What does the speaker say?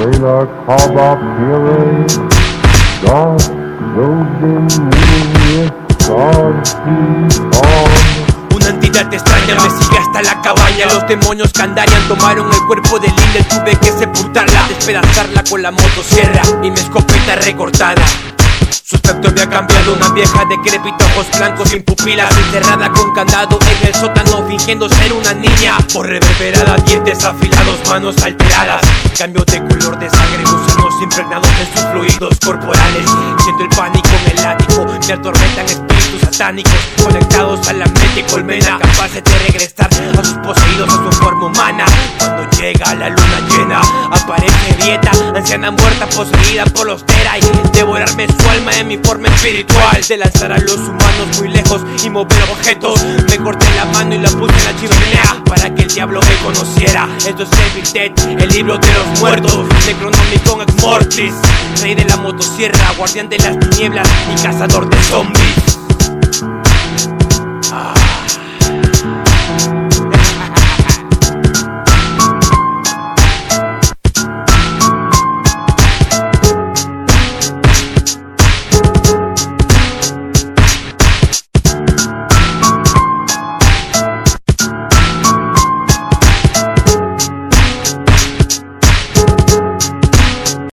Sailor Cobra Fury, God, those in me, God, una entidad extraña me sigue hasta la cabaña. Los demonios Kandarian tomaron el cuerpo de Lindel. Tuve que sepultarla, despedazarla con la motosierra y mi escopeta recortada. Su aspecto había cambiado, una vieja decrépita, ojos blancos sin pupilas, encerrada con candado en el sótano fingiendo ser una niña. Por reverberada, dientes afilados, manos alteradas, cambio de color de sangre, gusanos impregnados en sus fluidos corporales. Siento el pánico en el ático, me atormentan espíritus satánicos conectados a la mente colmena, capaces de regresar a sus poseídos a su forma humana. Cuando llega la luna llena, aparece Vieta, anciana muerta poseída por los Terai, devorarme su alma en mi forma espiritual, de lanzar a los humanos muy lejos y mover objetos. Me corté la mano y la puse en la chimenea para que el diablo me conociera. Esto es Evil Dead, el libro de los muertos, Necronomicon Ex Mortis, rey de la motosierra, guardián de las tinieblas y cazador de zombies.